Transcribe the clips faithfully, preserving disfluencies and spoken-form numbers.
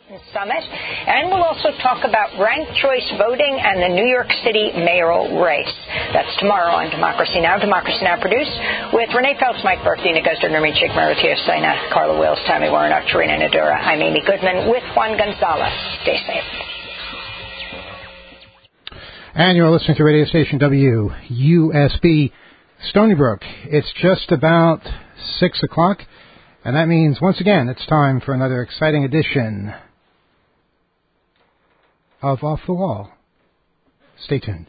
Summit. And we'll also talk about ranked choice voting and the New York City mayoral race. That's tomorrow on Democracy Now! Democracy Now! Produced with Renee Phelps, Mike Burke, Dina Guzder, Nermeen Sheikh, Maritio Saina, Carla Wills, Tammy Warnock, Tarina Nadura. I'm Amy Goodman with Juan Gonzalez. Stay safe. And you're listening to radio station W U S B Stony Brook. It's just about six o'clock, and that means once again it's time for another exciting edition of Off the Wall. Stay tuned.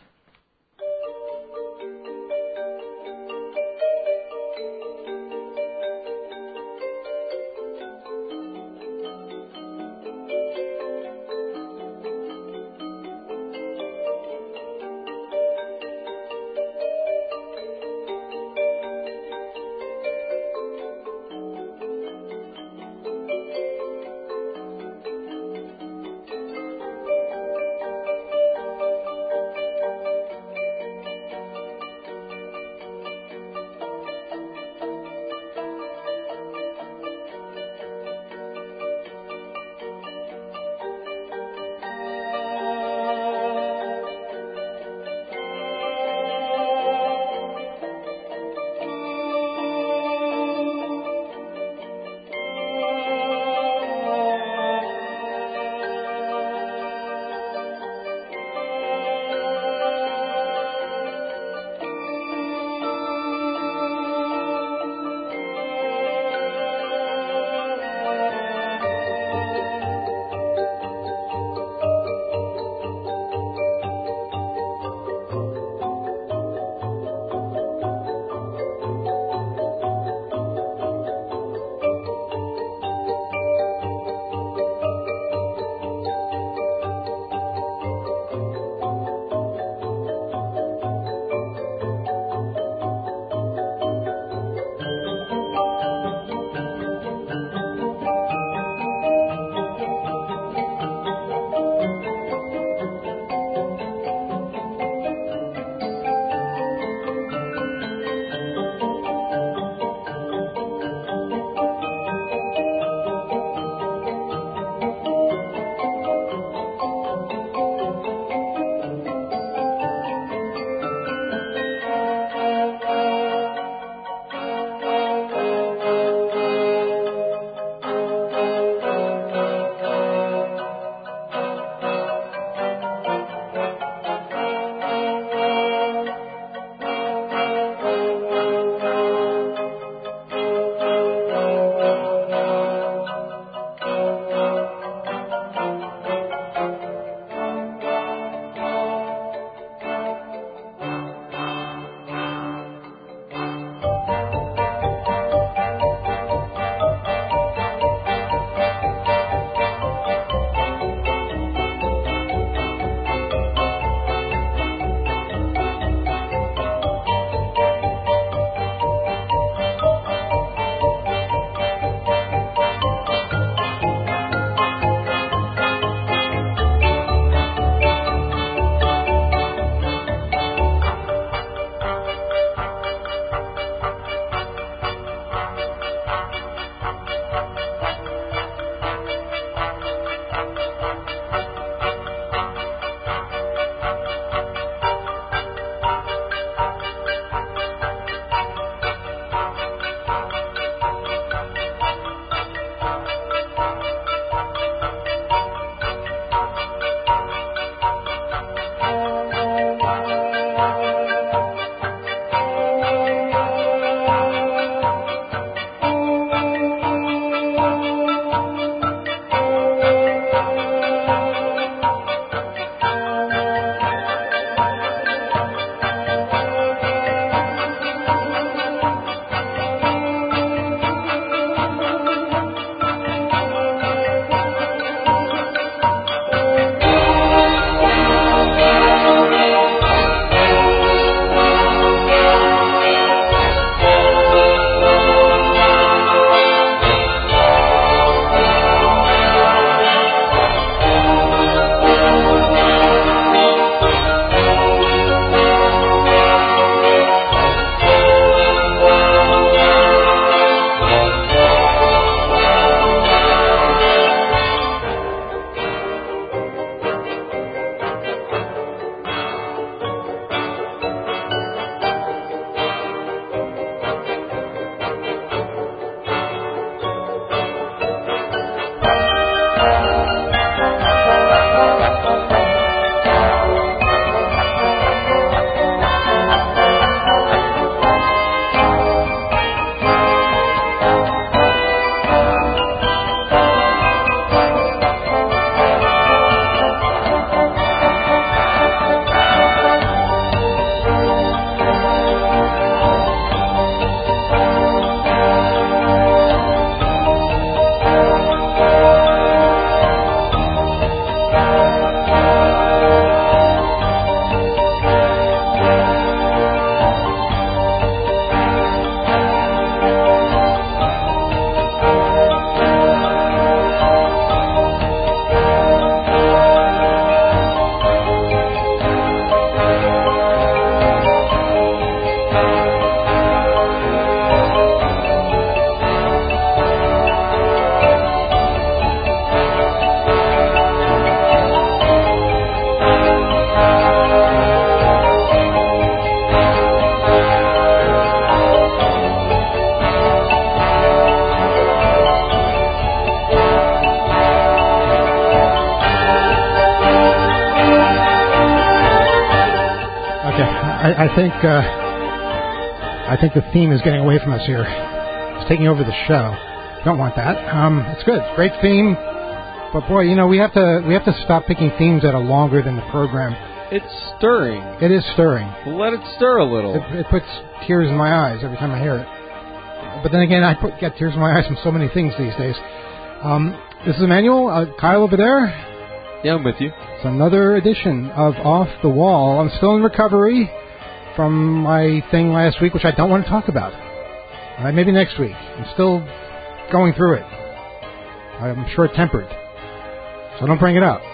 I, I think uh, I think the theme is getting away from us here. It's taking over the show. Don't want that. Um, it's good. It's a great theme. But boy, you know, we have to we have to stop picking themes that are longer than the program. It's stirring. It is stirring. Let it stir a little. It, it puts tears in my eyes every time I hear it. But then again, I put, get tears in my eyes from so many things these days. Um, this is Emmanuel. Uh, Kyle over there. Yeah, I'm with you. It's another edition of Off the Wall. I'm still in recovery from my thing last week, which I don't want to talk about. All right, maybe next week. I'm still going through it. I'm short-tempered. So don't bring it up.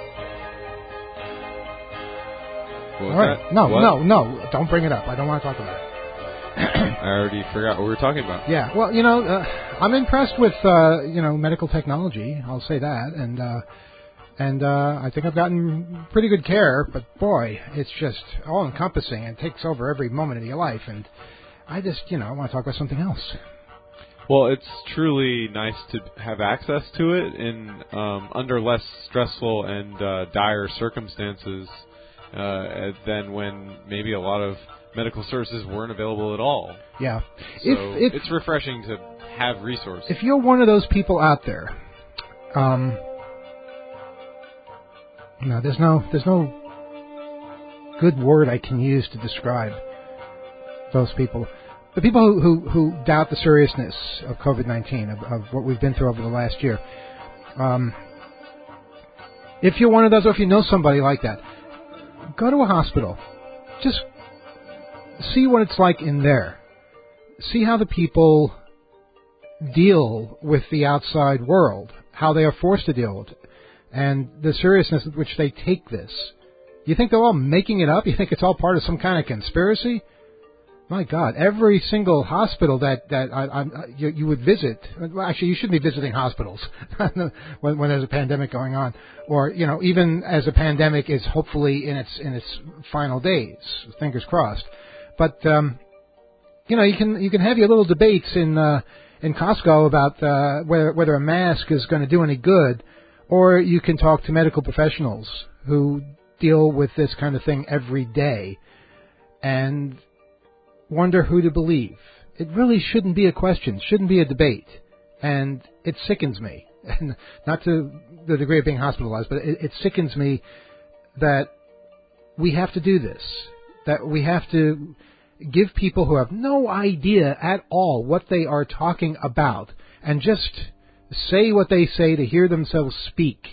What was All right. that? No, What? no, no. Don't bring it up. I don't want to talk about it. I already forgot what we were talking about. Yeah. Well, you know, uh, I'm impressed with, uh, you know, medical technology. I'll say that. And, uh, and uh, I think I've gotten pretty good care. But, boy, it's just all-encompassing and takes over every moment of your life. And I just, you know, I want to talk about something else. Well, it's truly nice to have access to it in um, under less stressful and uh, dire circumstances uh, than when maybe a lot of medical services weren't available at all. Yeah. So if, if, it's refreshing to have resources. If you're one of those people out there, um, no, there's no, there's no good word I can use to describe those people. The people who, who, who doubt the seriousness of COVID nineteen, of, of what we've been through over the last year. Um, if you're one of those, or if you know somebody like that, go to a hospital. Just see what it's like in there. See how the people deal with the outside world, how they are forced to deal with it, and the seriousness with which they take this. You think they're all making it up? You think it's all part of some kind of conspiracy? My God, every single hospital that, that I, I, you, you would visit, well, actually you shouldn't be visiting hospitals when, when there's a pandemic going on, or, you know, even as a pandemic is hopefully in its in its final days, fingers crossed. But, um, you know, you can you can have your little debates in uh, in Costco about uh, whether, whether a mask is going to do any good, or you can talk to medical professionals who deal with this kind of thing every day, and wonder who to believe. It really shouldn't be a question, shouldn't be a debate, and it sickens me. And not to the degree of being hospitalized, but it, it sickens me that we have to do this, that we have to give people who have no idea at all what they are talking about and just say what they say to hear themselves speak,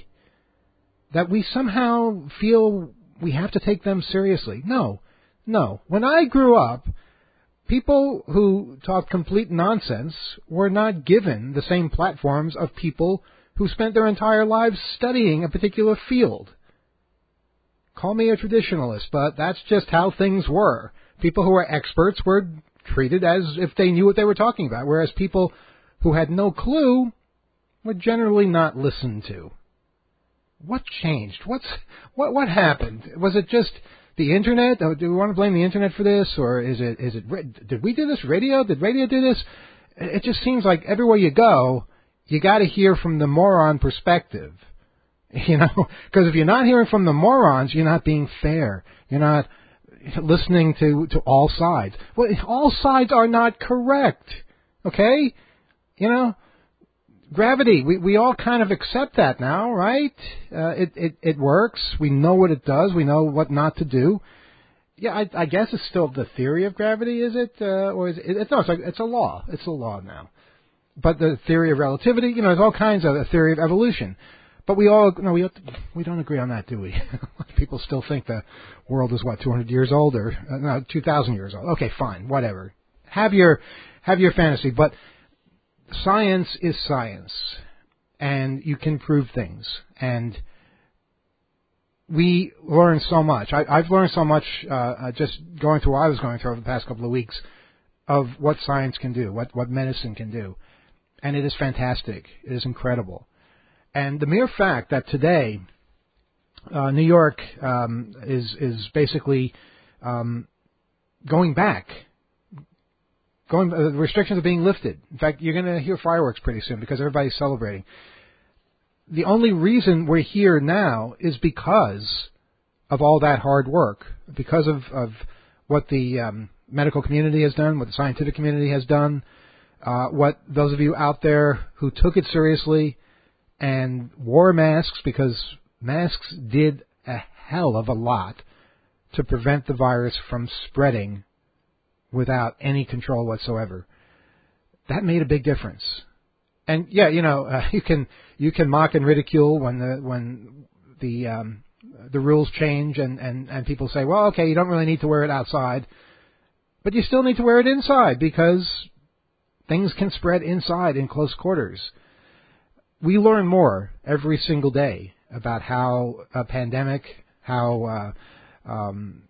that we somehow feel we have to take them seriously. No, no. When I grew up, people who talked complete nonsense were not given the same platforms of people who spent their entire lives studying a particular field. Call me a traditionalist, but that's just how things were. People who were experts were treated as if they knew what they were talking about, whereas people who had no clue were generally not listened to. What changed? What's what? What happened? Was it just the internet? Do we want to blame the internet for this, or is it? Is it? Did we do this? Radio? Did radio do this? It just seems like everywhere you go, you got to hear from the moron perspective, you know. Because if you're not hearing from the morons, you're not being fair. You're not listening to to all sides. Well, all sides are not correct. Okay, you know. Gravity, we we all kind of accept that now, right? Uh, it, it it works. We know what it does. We know what not to do. Yeah, I, I guess it's still the theory of gravity, is it? Uh, or is it? it no, it's, like, it's a law. It's a law now. But the theory of relativity, you know, there's all kinds of a theory of evolution. But we all, no, we we don't agree on that, do we? People still think the world is what, two hundred years old, or uh, no, two thousand years old. Okay, fine, whatever. Have your have your fantasy, but science is science, and you can prove things, and we learn so much. I, I've learned so much uh, just going through what I was going through over the past couple of weeks of what science can do, what, what medicine can do, and it is fantastic. It is incredible. And the mere fact that today uh, New York um, is is basically um, going back. Going, uh, restrictions are being lifted. In fact, you're going to hear fireworks pretty soon because everybody's celebrating. The only reason we're here now is because of all that hard work, because of, of what the um, medical community has done, what the scientific community has done, uh, what those of you out there who took it seriously and wore masks, because masks did a hell of a lot to prevent the virus from spreading without any control whatsoever. That made a big difference. And yeah, you know, uh, you can you can mock and ridicule when the when the um, the rules change and, and, and people say, well, okay, you don't really need to wear it outside, but you still need to wear it inside because things can spread inside in close quarters. We learn more every single day about how a pandemic, how uh, um,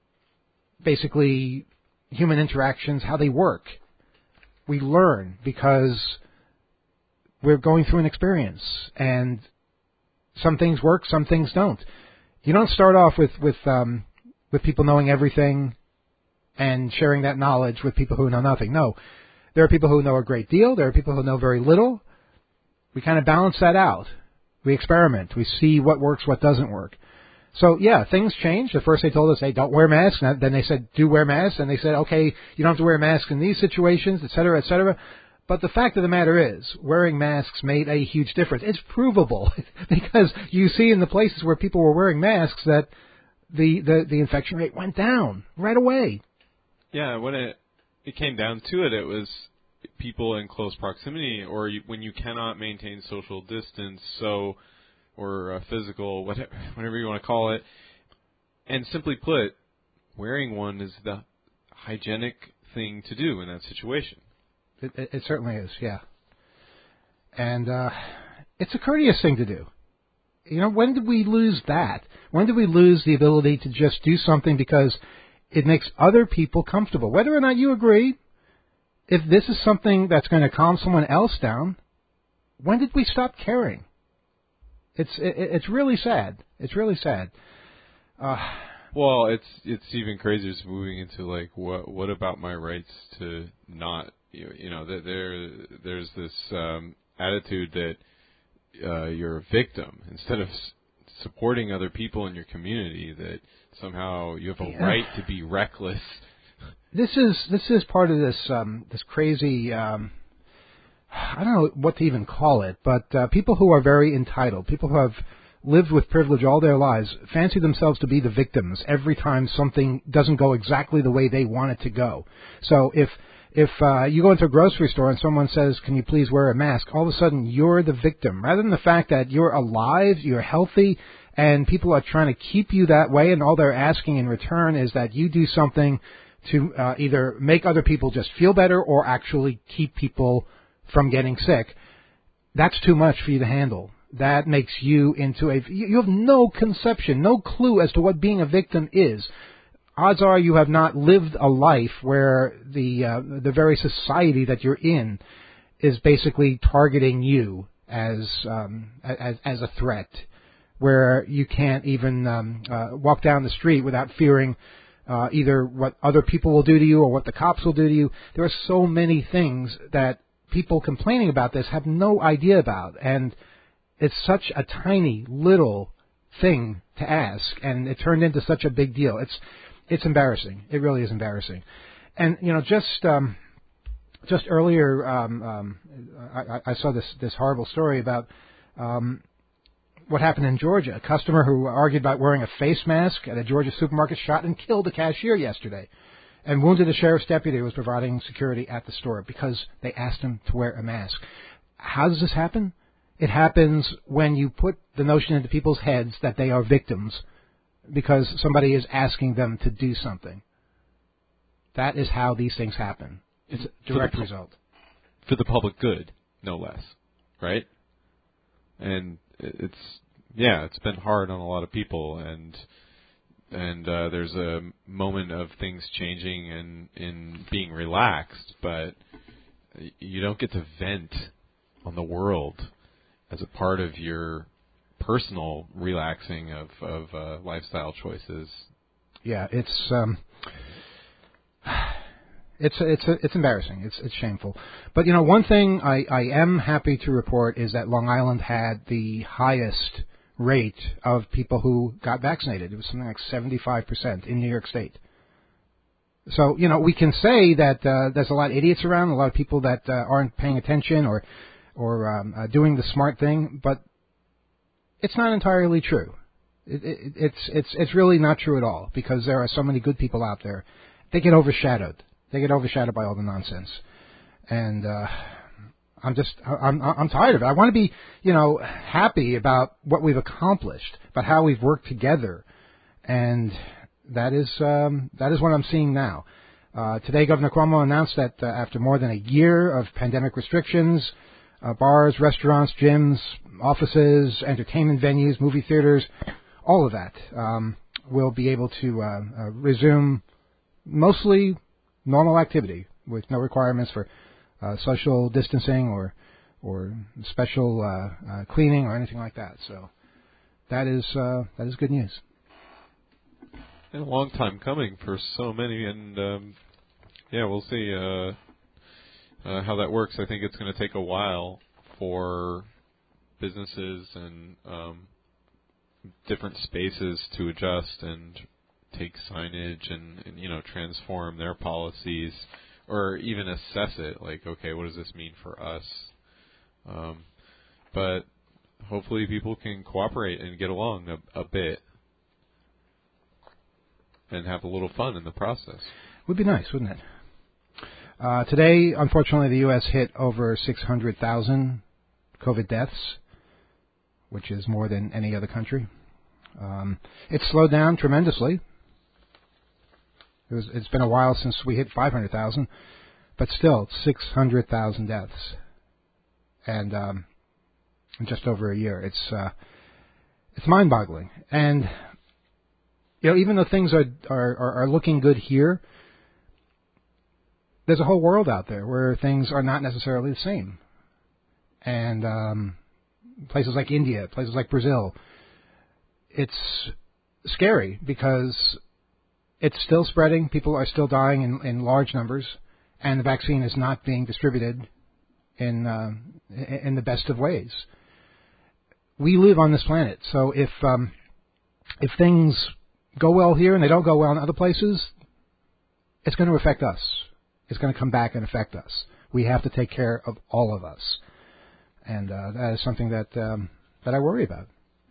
basically human interactions, how they work. We learn because we're going through an experience, and some things work, some things don't. You don't start off with with um, with people knowing everything and sharing that knowledge with people who know nothing. No, there are people who know a great deal. There are people who know very little. We kind of balance that out. We experiment. We see what works, what doesn't work. So, yeah, things change. At first they told us, hey, don't wear masks. And then they said, do wear masks. And they said, okay, you don't have to wear masks in these situations, et cetera, et cetera. But the fact of the matter is, wearing masks made a huge difference. It's provable because you see in the places where people were wearing masks that the, the, the infection rate went down right away. Yeah, when it, it came down to it, it was people in close proximity, or you, when you cannot maintain social distance, so or uh, physical, whatever, whatever you want to call it. And simply put, wearing one is the hygienic thing to do in that situation. It, it, it certainly is, yeah. And uh, it's a courteous thing to do. You know, when did we lose that? When did we lose the ability to just do something because it makes other people comfortable? Whether or not you agree, if this is something that's going to calm someone else down, when did we stop caring? It's it, it's really sad. It's really sad. Uh, well, it's it's even crazier just moving into like what what about my rights to not you, you know that there there's this um, attitude that uh, you're a victim instead of s- supporting other people in your community, that somehow you have a yeah. right to be reckless. This is this is part of this um, this crazy. Um, I don't know what to even call it, but uh, people who are very entitled, people who have lived with privilege all their lives, fancy themselves to be the victims every time something doesn't go exactly the way they want it to go. So if if uh, you go into a grocery store and someone says, can you please wear a mask, all of a sudden you're the victim. Rather than the fact that you're alive, you're healthy, and people are trying to keep you that way, and all they're asking in return is that you do something to uh, either make other people just feel better or actually keep people from getting sick. That's too much for you to handle. That makes you into a... You have no conception, no clue as to what being a victim is. Odds are you have not lived a life where the uh, the very society that you're in is basically targeting you as um, as, as a threat, where you can't even um, uh, walk down the street without fearing uh, either what other people will do to you or what the cops will do to you. There are so many things that people complaining about this have no idea about, and it's such a tiny little thing to ask, and it turned into such a big deal. It's it's embarrassing. It really is embarrassing. And you know, just um, just earlier, um, um, I, I saw this this horrible story about um, what happened in Georgia. A customer who argued about wearing a face mask at a Georgia supermarket shot and killed a cashier yesterday, and wounded a sheriff's deputy who was providing security at the store because they asked him to wear a mask. How does this happen? It happens when you put the notion into people's heads that they are victims because somebody is asking them to do something. That is how these things happen. It's a direct for result. For the public good, no less, right? And it's, yeah, it's been hard on a lot of people, and and uh, there's a moment of things changing and in being relaxed, but you don't get to vent on the world as a part of your personal relaxing of, of uh, lifestyle choices. Yeah, it's um, it's it's it's embarrassing. It's it's shameful. But you know, one thing I, I am happy to report is that Long Island had the highest rate of people who got vaccinated. It was something like seventy-five percent in New York State. So, you know, we can say that uh, there's a lot of idiots around, a lot of people that uh, aren't paying attention or or um, uh, doing the smart thing, but it's not entirely true. It, it, it's it's it's really not true at all, because there are so many good people out there. They get overshadowed. They get overshadowed by all the nonsense, and uh, I'm just I'm I'm tired of it. I want to be, you know, happy about what we've accomplished, about how we've worked together, and that is um, that is what I'm seeing now. Uh, today, Governor Cuomo announced that uh, after more than a year of pandemic restrictions, uh, bars, restaurants, gyms, offices, entertainment venues, movie theaters, all of that um, will be able to uh, uh, resume mostly normal activity with no requirements for uh, social distancing or or special uh, uh, cleaning or anything like that. So that is uh, that is good news. And a long time coming for so many, and um, yeah, we'll see uh, uh, how that works. I think it's going to take a while for businesses and um, different spaces to adjust and take signage and, and, you know, transform their policies or even assess it. Like, okay, what does this mean for us? Um, but hopefully people can cooperate and get along a, a bit and have a little fun in the process. Would be nice, wouldn't it? Uh, today, unfortunately, the U S hit over six hundred thousand COVID deaths, which is more than any other country. Um, it's slowed down tremendously. It was, it's been a while since we hit five hundred thousand, but still, six hundred thousand deaths. And um, in just over a year. It's uh, it's mind-boggling. And, you know, even though things are, are, are looking good here, there's a whole world out there where things are not necessarily the same. And um, places like India, places like Brazil, it's scary because it's still spreading. People are still dying in, in large numbers, and the vaccine is not being distributed in uh, in the best of ways. We live on this planet, so if um, if things go well here and they don't go well in other places, it's going to affect us. It's going to come back and affect us. We have to take care of all of us, and uh, that is something that um, that I worry about.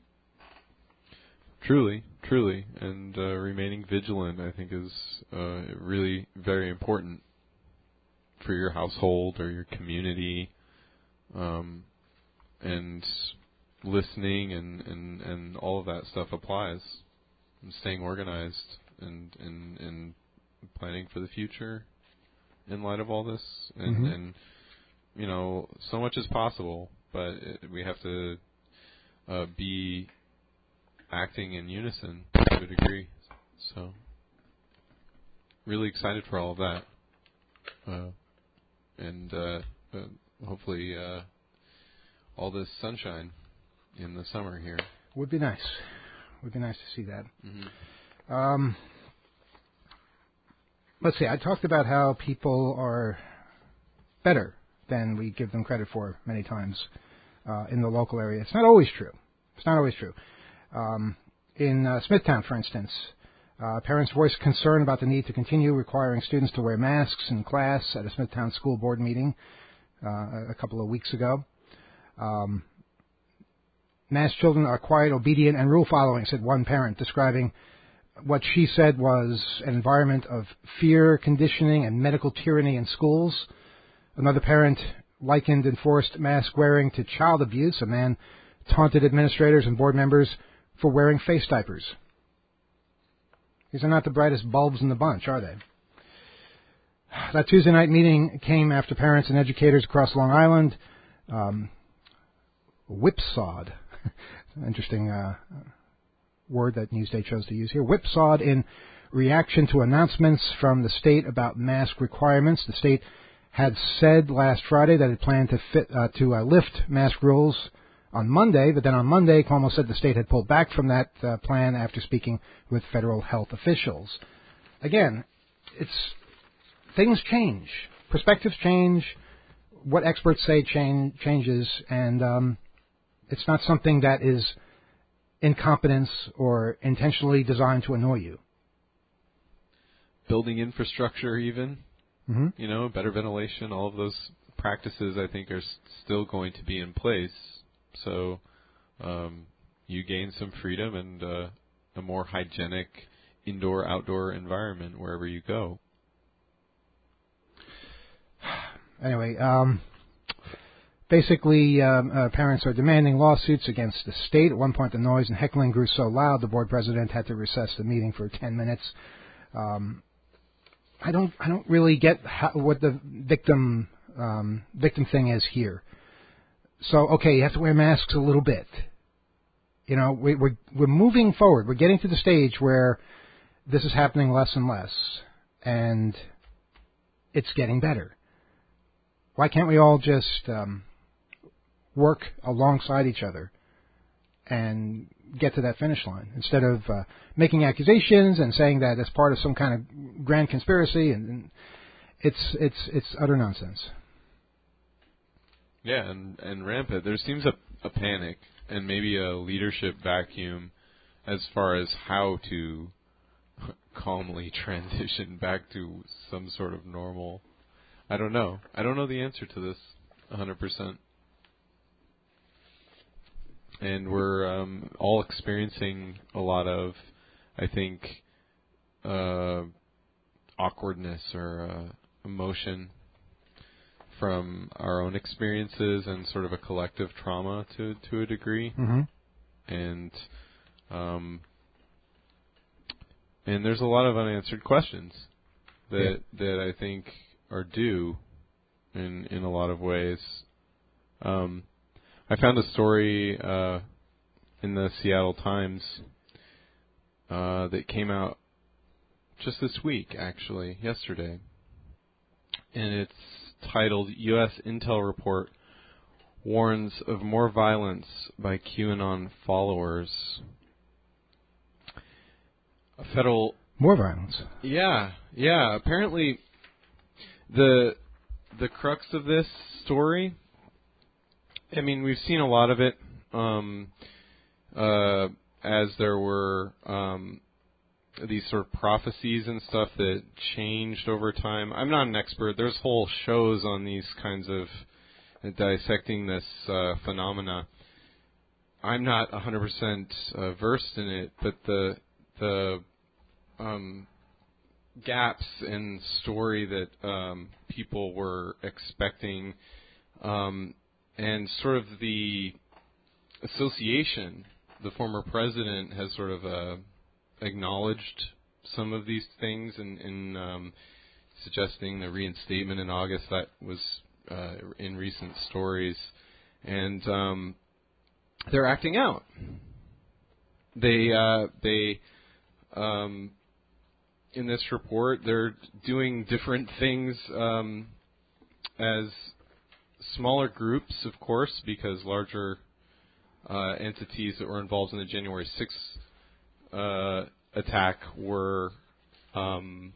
Truly, truly, and uh, remaining vigilant, I think, is uh, really very important for your household or your community, um, and listening and, and, and all of that stuff applies. And staying organized and, and, and planning for the future in light of all this, and, mm-hmm. and you know, so much is possible, but it, we have to uh, be acting in unison to a degree. So, really excited for all of that. Uh, and uh, uh, hopefully uh, all this sunshine in the summer here. Would be nice. Would be nice to see that. Mm-hmm. Um, let's see, I talked about how people are better than we give them credit for many times uh, in the local area. It's not always true. It's not always true. Um, in uh, Smithtown, for instance, uh, parents voiced concern about the need to continue requiring students to wear masks in class at a Smithtown school board meeting uh, a couple of weeks ago. Um, Mass children are quiet, obedient, and rule-following, said one parent, describing what she said was an environment of fear, conditioning, and medical tyranny in schools. Another parent likened enforced mask wearing to child abuse. A man taunted administrators and board members for wearing face diapers. These are not the brightest bulbs in the bunch, are they? That Tuesday night meeting came after parents and educators across Long Island um, whipsawed. Interesting uh, word that Newsday chose to use here. Whipsawed in reaction to announcements from the state about mask requirements. The state had said last Friday that it planned to fit, uh, to uh, lift mask rules on Monday, but then on Monday, Cuomo said the state had pulled back from that uh, plan after speaking with federal health officials. Again, it's things change, perspectives change, what experts say change, changes, and um, it's not something that is incompetence or intentionally designed to annoy you. building infrastructure even, mm-hmm. you know, better ventilation, all of those practices I think are s- still going to be in place. So um, you gain some freedom and uh, a more hygienic indoor-outdoor environment wherever you go. Anyway, um, basically, um, uh, parents are demanding lawsuits against the state. At one point, the noise and heckling grew so loud, the board president had to recess the meeting for ten minutes. Um, I don't, I don't really get how, what the victim, um, victim thing is here. So, okay, you have to wear masks a little bit. You know, we, we're we're moving forward. We're getting to the stage where this is happening less and less, and it's getting better. Why can't we all just um, work alongside each other and get to that finish line instead of uh, making accusations and saying that it's part of some kind of grand conspiracy? And, and it's it's it's utter nonsense. Yeah, and, and rampant. There seems a, a panic and maybe a leadership vacuum as far as how to calmly transition back to some sort of normal. I don't know. I don't know the answer to this one hundred percent. And we're um, all experiencing a lot of, I think, uh, awkwardness or uh, emotion from our own experiences and sort of a collective trauma to to a degree. Mm-hmm. And um, and there's a lot of unanswered questions that yeah. that I think are due in in a lot of ways. Um, I found a story uh, in the Seattle Times uh, that came out just this week, actually, yesterday, and it's titled U S Intel Report Warns of More Violence by QAnon Followers. A federal... More violence? Yeah, yeah. Apparently, the the crux of this story, I mean, we've seen a lot of it um, uh, as there were... Um, these sort of prophecies and stuff that changed over time. I'm not an expert. There's whole shows on these kinds of uh, dissecting this uh, phenomena. I'm not one hundred percent uh, versed in it, but the the um, gaps in story that um, people were expecting um, and sort of the association, the former president has sort of uh, acknowledged some of these things in, in um, suggesting the reinstatement in August that was uh, in recent stories, and um, they're acting out. They uh, they um, in this report they're doing different things um, as smaller groups, of course, because larger uh, entities that were involved in the January sixth Uh, attack were um,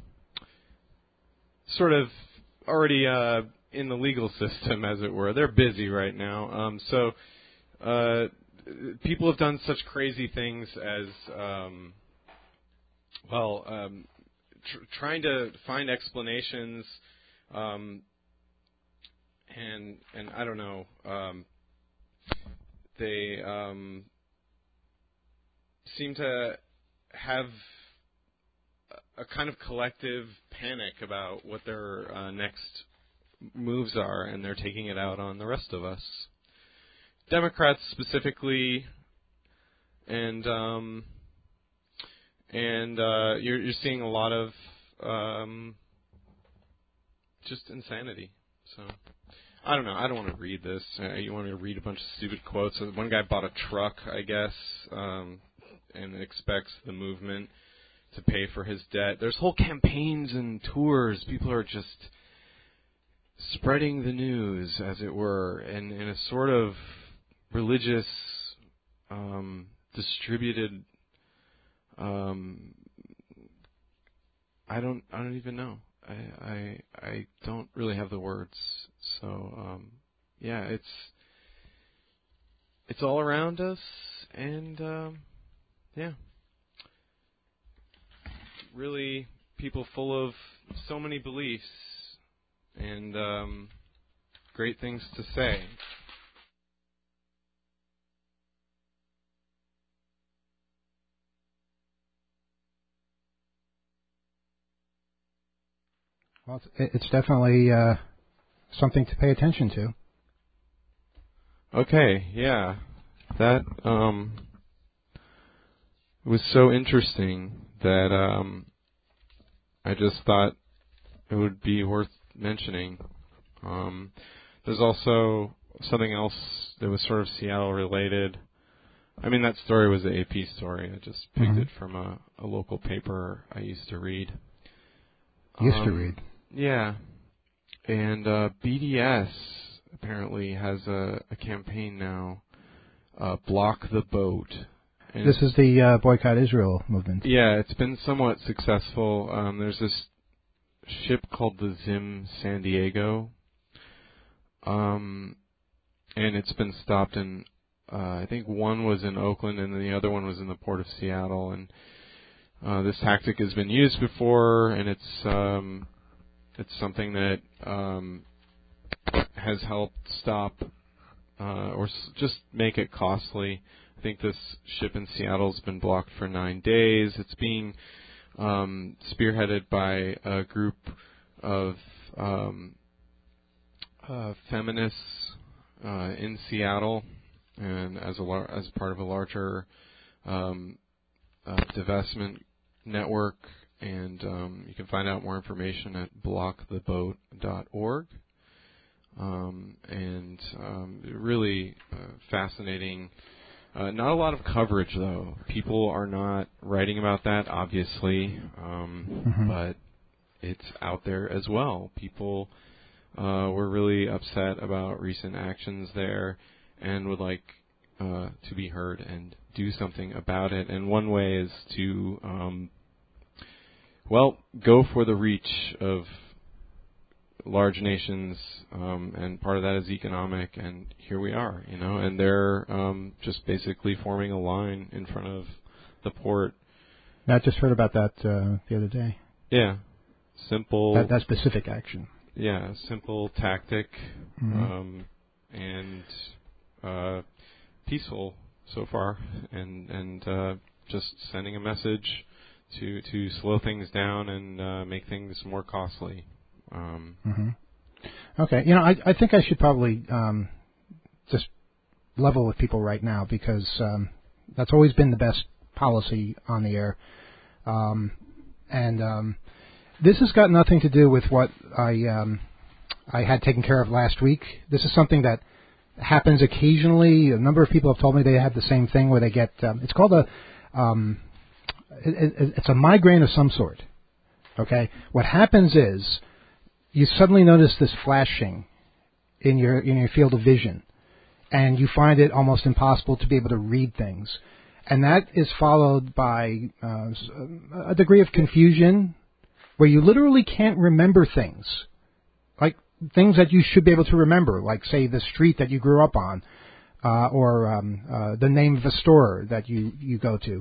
sort of already uh, in the legal system, as it were. They're busy right now. Um, so uh, people have done such crazy things as, um, well, um, tr- trying to find explanations um, and, and I don't know, um, they... Um, seem to have a kind of collective panic about what their uh, next moves are, and they're taking it out on the rest of us. Democrats specifically, and um, and uh, you're, you're seeing a lot of um, just insanity. So I don't know. I don't want to read this. Uh, you want me to read a bunch of stupid quotes? One guy bought a truck, I guess. Um, and expects the movement to pay for his debt. There's whole campaigns and tours. People are just spreading the news, as it were, in, in a sort of religious, um, distributed. Um, I don't. I don't even know. I. I. I don't really have the words. So, um, yeah, it's. It's all around us, and. Um, Yeah. Really people full of so many beliefs and um, great things to say. Well, it's definitely uh, something to pay attention to. Okay, yeah. That um, was so interesting that um, I just thought it would be worth mentioning. Um, there's also something else that was sort of Seattle related. I mean, that story was an A P story. I just picked mm-hmm. it from a, a local paper I used to read. Used um, to read. Yeah. And uh, B D S apparently has a, a campaign now, uh, Block the Boat. And this is the uh, Boycott Israel movement. Yeah, it's been somewhat successful. Um, there's this ship called the Zim San Diego, um, and it's been stopped in, uh, I think one was in Oakland and the other one was in the port of Seattle. And uh, this tactic has been used before, and it's um, it's something that um, has helped stop uh, or s- just make it costly. I think this ship in Seattle has been blocked for nine days. It's being um, spearheaded by a group of um, uh, feminists uh, in Seattle, and as a lar- as part of a larger um, uh, divestment network. And um, you can find out more information at block the boat dot org. Um, and um, really uh, fascinating. Uh, not a lot of coverage, though. People are not writing about that, obviously, um, mm-hmm. but it's out there as well. People uh, were really upset about recent actions there and would like uh, to be heard and do something about it. And one way is to, um, well, go for the reach of large nations, um, and part of that is economic, and here we are, you know, and they're um, just basically forming a line in front of the port. I just heard about that uh, the other day. Yeah, simple. That, that specific action. Yeah, simple tactic, mm-hmm. um, and uh, peaceful so far, and and uh, just sending a message to to slow things down and uh, make things more costly. Um, mm-hmm. Okay, you know, I, I think I should probably um, just level with people right now, because um, that's always been the best policy on the air. Um, and um, this has got nothing to do with what I um, I had taken care of last week. This is something that happens occasionally. A number of people have told me they have the same thing where they get, um, it's called a, um, it, it, it's a migraine of some sort. Okay? What happens is, you suddenly notice this flashing in your in your field of vision, and you find it almost impossible to be able to read things. And that is followed by uh, a degree of confusion, where you literally can't remember things, like things that you should be able to remember, like, say, the street that you grew up on, uh, or um, uh, the name of a store that you, you go to.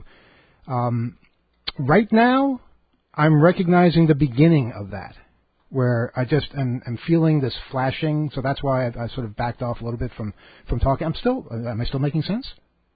Um, right now, I'm recognizing the beginning of that, where I just am, am feeling this flashing, so that's why I, I sort of backed off a little bit from, from talking. I'm still, am I still making sense?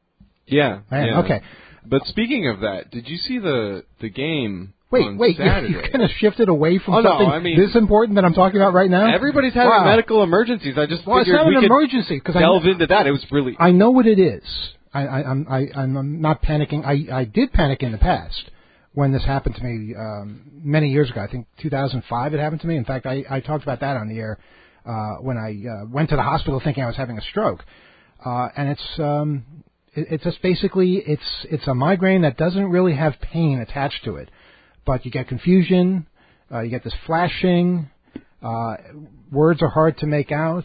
Yeah, I am, yeah. okay. But speaking of that, did you see the the game wait, on wait, Saturday? You're kind of shifted away from oh, something no, I mean, this important that I'm talking about right now? Everybody's having wow. medical emergencies. I just well, figured it's not we an could emergency, cause delve I, into that. It was really... I know what it is. I, I, I'm, I, I'm not panicking. I, I did panic in the past when this happened to me um, many years ago. I think two thousand five it happened to me. In fact, I, I talked about that on the air uh, when I uh, went to the hospital thinking I was having a stroke. Uh, and it's um, it, it's just basically it's it's a migraine that doesn't really have pain attached to it, but you get confusion, uh, you get this flashing, uh, words are hard to make out.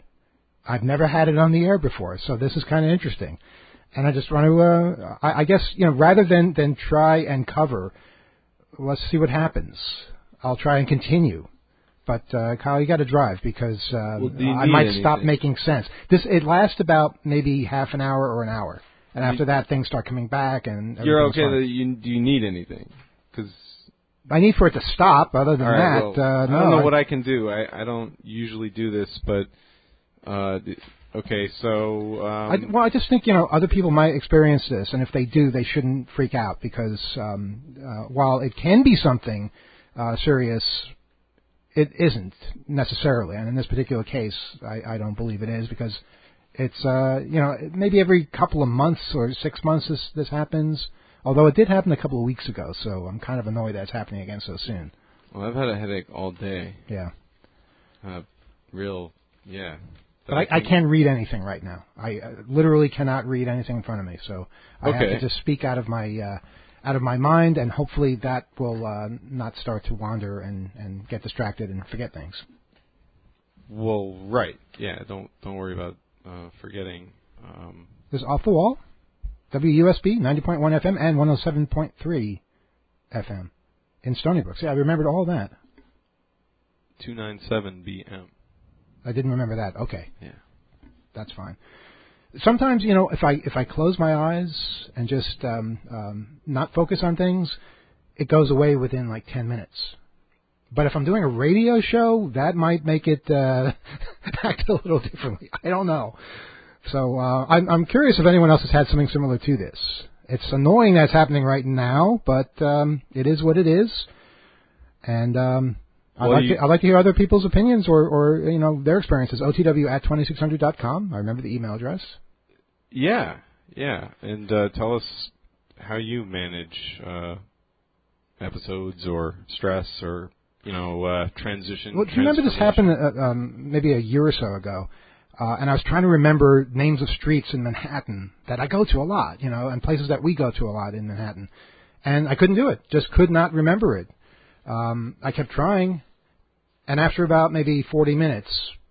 I've never had it on the air before, so this is kind of interesting. And I just want to, uh, I, I guess, you know, rather than, than try and cover, let's see what happens. I'll try and continue. But, uh, Kyle, you got to drive, because uh, well, I might anything? stop making sense. This It lasts about maybe half an hour or an hour. And after you, that, things start coming back. And You're okay. That you, do you need anything? Because I need for it to stop. Other than All right, that, well, uh, no. I don't know I, what I can do. I, I don't usually do this, but uh, okay. So um, I, well, I just think you know other people might experience this, and if they do, they shouldn't freak out because um, uh, while it can be something uh, serious, it isn't necessarily. And in this particular case, I, I don't believe it is because it's uh, you know maybe every couple of months or six months this this happens. Although it did happen a couple of weeks ago, so I'm kind of annoyed that it's happening again so soon. well, I've had a headache all day. Yeah. Uh, real, yeah. But I, I can't read anything right now. I uh, literally cannot read anything in front of me, so I Okay. have to just speak out of my uh, out of my mind, and hopefully that will uh, not start to wander and, and get distracted and forget things. Well, right, yeah. Don't don't worry about uh, forgetting. Um, This is Off the Wall, W U S B ninety point one F M and one oh seven point three F M in Stony Brook. See, I remembered all that. two ninety-seven B M. I didn't remember that. Okay. Yeah. That's fine. Sometimes, you know, if I if I close my eyes and just um, um, not focus on things, it goes away within like ten minutes. But if I'm doing a radio show, that might make it uh, act a little differently. I don't know. So uh, I'm, I'm curious if anyone else has had something similar to this. It's annoying that's happening right now, but um, it is what it is. And um, I'd, Well, like you- to, I'd like to hear other people's opinions or, or you know, their experiences. O T W at twenty-six hundred dot com. I remember the email address. Yeah, yeah. And uh, tell us how you manage uh, episodes or stress or, you know, uh, transition. Well, do you remember this happened uh, um, maybe a year or so ago? Uh, and I was trying to remember names of streets in Manhattan that I go to a lot, you know, and places that we go to a lot in Manhattan. And I couldn't do it. Just could not remember it. Um, I kept trying. And after about maybe forty minutes,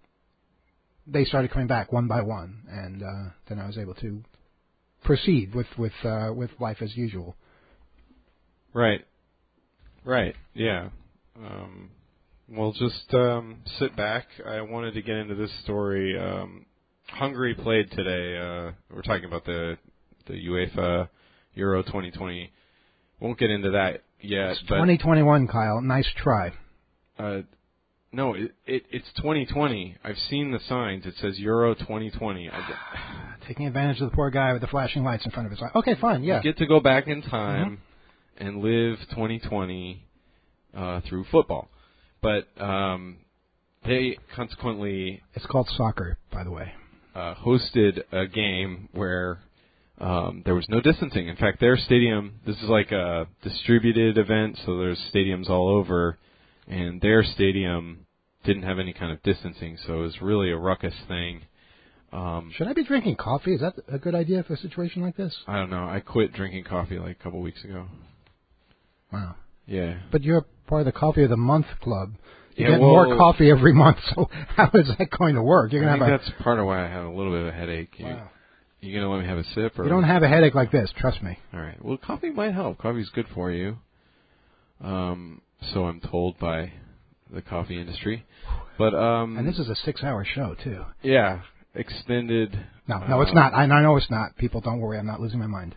they started coming back one by one. And uh, then I was able to proceed with, with, uh, with life as usual. Right. Right, yeah. Um, well, just um, sit back. I wanted to get into this story. Um, Hungary played today. Uh, we're talking about the the UEFA Euro twenty twenty. Won't get into that yet. It's but, twenty twenty-one, Kyle. Nice try. Uh, no, it, it, it's twenty twenty. I've seen the signs. It says Euro twenty twenty. I, Taking advantage of the poor guy with the flashing lights in front of his eye. Okay, fine, yeah. You get to go back in time Mm-hmm. and live twenty twenty uh, through football. But um, they consequently It's called soccer, by the way. uh, hosted a game where um, there was no distancing. In fact, their stadium, this is like a distributed event, so there's stadiums all over, and their stadium didn't have any kind of distancing, so it was really a ruckus thing. Um, Should I be drinking coffee? Is that a good idea for a situation like this? I don't know. I quit drinking coffee like a couple weeks ago. Wow. Yeah. But you're part of the Coffee of the Month Club. You Yeah, get well- more coffee every month, so how is that going to work? You're I going to think have that's part of why I have a little bit of a headache. You, a... Wow. you going to let me have a sip? Or? You don't have a headache like this, trust me. All right. Well, coffee might help. Coffee's good for you. Um, so I'm told by the coffee industry. But um, And this is a six-hour show, too. yeah, extended. No, no, it's uh, not. I, I know it's not. People, don't worry. I'm not losing my mind.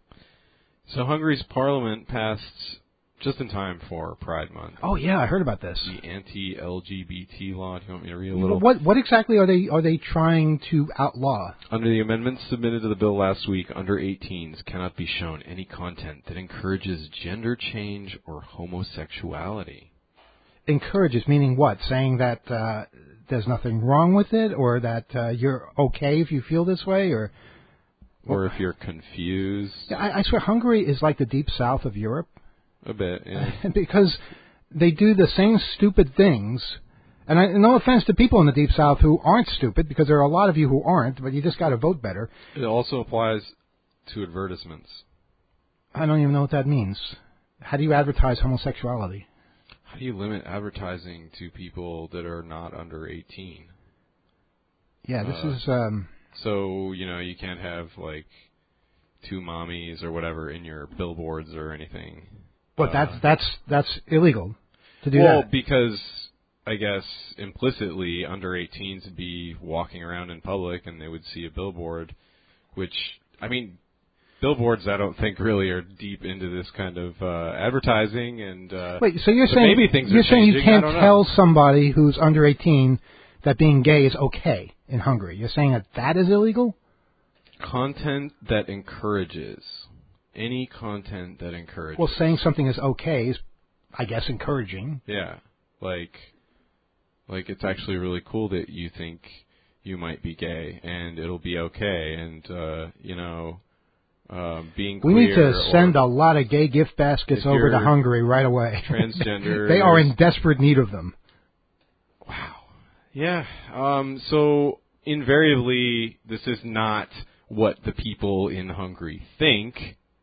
So Hungary's parliament passed just in time for Pride Month. Oh, yeah, I heard about this. The anti-L G B T law. Do you want me to read a little? What what exactly are they are they trying to outlaw? Under the amendments submitted to the bill last week, under eighteens cannot be shown any content that encourages gender change or homosexuality. Encourages, meaning what? Saying that uh, there's nothing wrong with it, or that uh, you're okay if you feel this way, or Or if you're confused. Yeah, I, I swear Hungary is like the deep south of Europe. A bit, yeah. Because they do the same stupid things. And I, no offense to people in the deep south who aren't stupid, because there are a lot of you who aren't, but you just got to vote better. It also applies to advertisements. I don't even know what that means. How do you advertise homosexuality? How do you limit advertising to people that are not under eighteen? Yeah, this Uh, is... Um, So, you know, you can't have, like, two mommies or whatever in your billboards or anything. but Uh, that's that's that's illegal to do well, that. because I guess implicitly under eighteens would be walking around in public and they would see a billboard, which, I mean, billboards, I don't think really are deep into this kind of uh, advertising. And uh, wait, so you're but saying maybe things you're are saying you changing. I can't don't know. tell somebody who's under eighteen that being gay is okay in Hungary? You're saying that that is illegal? Content that encourages. Any content that encourages. Well, saying something is okay is, I guess, encouraging. Yeah, like, like it's actually really cool that you think you might be gay, and it'll be okay, and uh, you know, uh, being queer. We need to send a lot of gay gift baskets if over to you're Hungary right away. Transgender. They are in desperate need of them. Wow. Yeah. Um, so invariably, this is not what the people in Hungary think.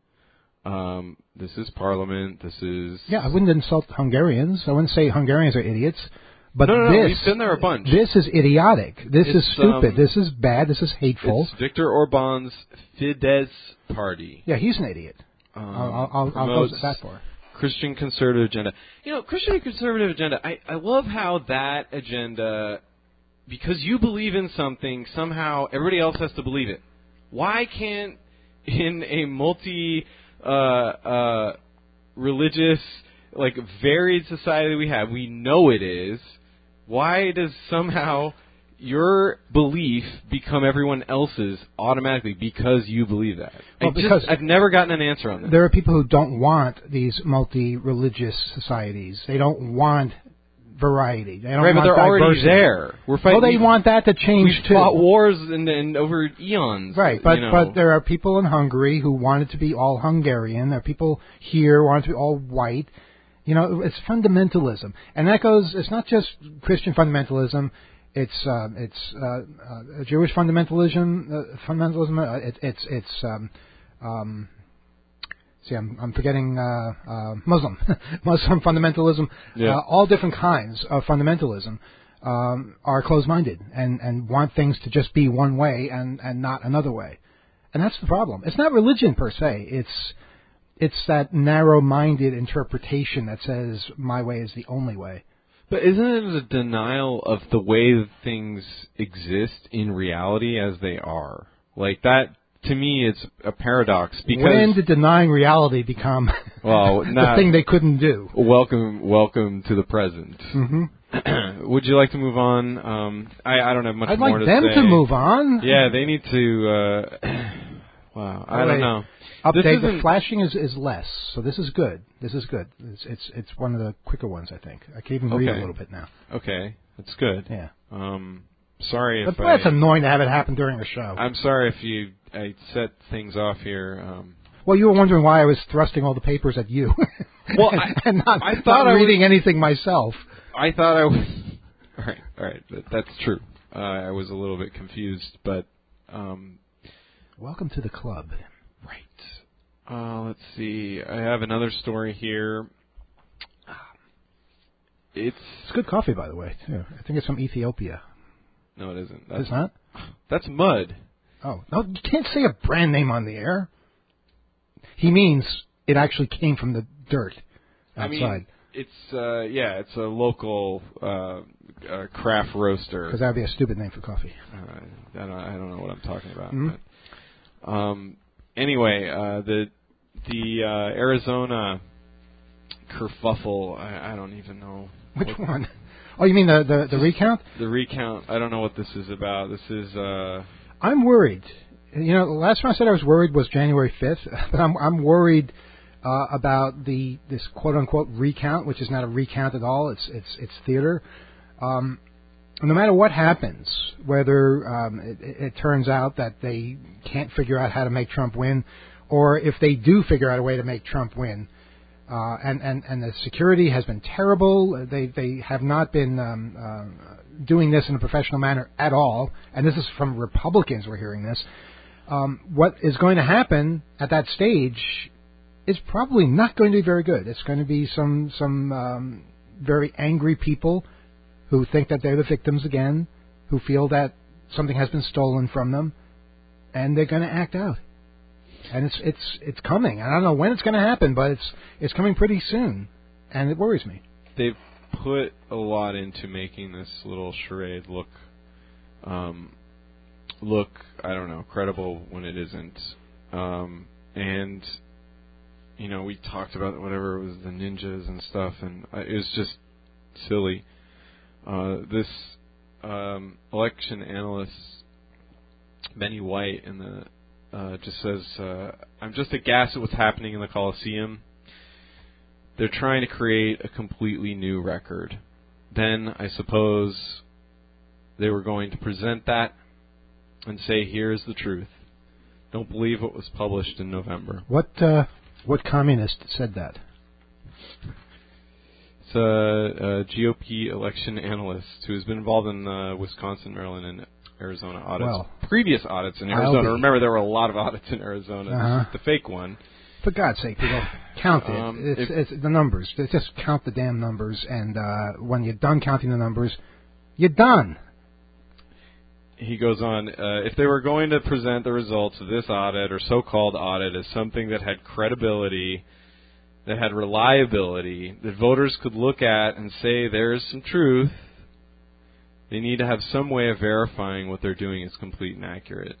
Um, this is Parliament. This is yeah. I wouldn't insult Hungarians. I wouldn't say Hungarians are idiots. But no, no, this, no, we've been there a bunch. This is idiotic. This it's, is stupid. Um, this is bad. This is hateful. It's Viktor Orban's Fidesz party. Yeah, he's an idiot. Um, I'll, I'll, I'll go that far. Christian conservative agenda. You know, Christian conservative agenda. I, I love how that agenda, because you believe in something, somehow everybody else has to believe it. Why can't in a multi uh, uh, religious, like varied society that we have, we know it is. Why does somehow your belief become everyone else's automatically because you believe that? Well, I because just, I've never gotten an answer on that. There are people who don't want these multi-religious societies. They don't want variety. They don't right, want but they're diversity. already there. We're fighting. Well, they want that to change We've too. fought wars and, and over eons. Right, but you know. but there are people in Hungary who want it to be all Hungarian. There are people here who want it to be all white. You know, it's fundamentalism, and that goes. It's not just Christian fundamentalism. It's uh, it's uh, uh, Jewish fundamentalism. Uh, fundamentalism. Uh, it, it's it's. Um, um, see, I'm I'm forgetting uh, uh, Muslim Muslim fundamentalism. Yeah. Uh, all different kinds of fundamentalism um, are closed-minded and and want things to just be one way and and not another way, and that's the problem. It's not religion per se. It's It's that narrow-minded interpretation that says my way is the only way. But isn't it a denial of the way that things exist in reality as they are? Like that, to me, it's a paradox. Because when did denying reality become well, the not, thing they couldn't do? Welcome, welcome to the present. Mm-hmm. Would you like to move on? Um, I, I don't have much I'd more like to them say. to move on. Yeah, they need to. Uh, wow, I Oh, don't wait. know. Update. The flashing is, is less, so this is good. This is good. It's it's it's one of the quicker ones, I think. I can even read Okay. a little bit now. Okay, that's good. Yeah. Um, sorry But if that's I, annoying to have it happen during a show. I'm sorry if you I set things off here. Um, well, you were wondering why I was thrusting all the papers at you. Well, and, I, and not, I thought not I reading was, anything myself. I thought I was. All right, all right, that, that's true. Uh, I was a little bit confused, but um, welcome to the club. Right. Uh, let's see. I have another story here. It's it's good coffee, by the way. Too. I think it's from Ethiopia. No, it isn't. That's it's not. That's mud. Oh no! You can't say a brand name on the air. He means it actually came from the dirt outside. I mean, it's uh, yeah, it's a local uh, uh, craft roaster. Because that would be a stupid name for coffee. Uh, I don't. I don't know what I'm talking about. Mm-hmm. But, um. Anyway, uh, the the uh, Arizona kerfuffle. I, I don't even know which one. Oh, you mean the the, the recount? The recount. I don't know what this is about. This is. Uh, I'm worried. You know, the last time I said I was worried was January fifth, but I'm I'm worried uh, about the this quote unquote recount, which is not a recount at all. It's it's it's theater. Um, no matter what happens, whether um, it, it turns out that they can't figure out how to make Trump win, or if they do figure out a way to make Trump win, uh, and, and, and the security has been terrible. They they have not been um, uh, doing this in a professional manner at all, and this is from Republicans we're hearing this. Um, what is going to happen at that stage is probably not going to be very good. It's going to be some some um, very angry people who think that they're the victims again, who feel that something has been stolen from them, and they're going to act out. And it's it's it's coming. I don't know when it's going to happen, but it's it's coming pretty soon, and it worries me. They've put a lot into making this little charade look, um, look I don't know, credible when it isn't. Um, and you know, we talked about whatever it was, the ninjas and stuff, and uh, it was just silly. Uh, this um, election analyst, Benny White, in the uh, just says, uh, "I'm just aghast at what's happening in the Coliseum. They're trying to create a completely new record. Then I suppose they were going to present that and say, here's the truth. Don't believe what was published in November." What uh, what communist said that? It's a, a G O P election analyst who has been involved in uh, Wisconsin, Maryland, and Arizona audits. Well, previous audits in Arizona. Remember, there were a lot of audits in Arizona. Uh-huh. This is the fake one. For God's sake, people, count it. Um, it's, if, it's the numbers. Just count the damn numbers, and uh, when you're done counting the numbers, you're done. He goes on, uh, if they were going to present the results of this audit or so-called audit as something that had credibility, that had reliability, that voters could look at and say there's some truth, they need to have some way of verifying what they're doing is complete and accurate.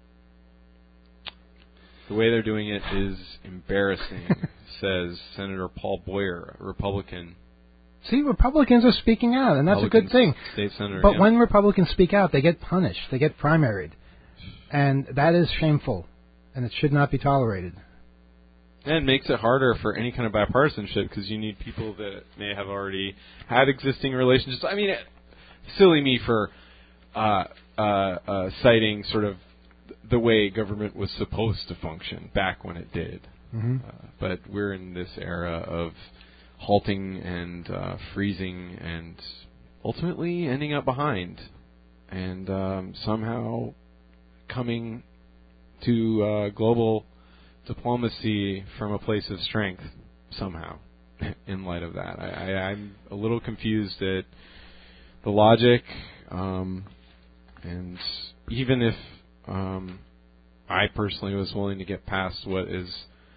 The way they're doing it is embarrassing, says Senator Paul Boyer, a Republican. See, Republicans are speaking out, and that's a good thing. State senator, but yeah. when Republicans speak out, they get punished. They get primaried. And that is shameful, and it should not be tolerated. And it makes it harder for any kind of bipartisanship because you need people that may have already had existing relationships. I mean, it, silly me for uh, uh, uh, citing sort of the way government was supposed to function back when it did. Mm-hmm. Uh, but we're in this era of halting and uh, freezing and ultimately ending up behind and um, somehow coming to uh, global diplomacy from a place of strength somehow in light of that. I, I, I'm a little confused at the logic, um, and even if um, I personally was willing to get past what has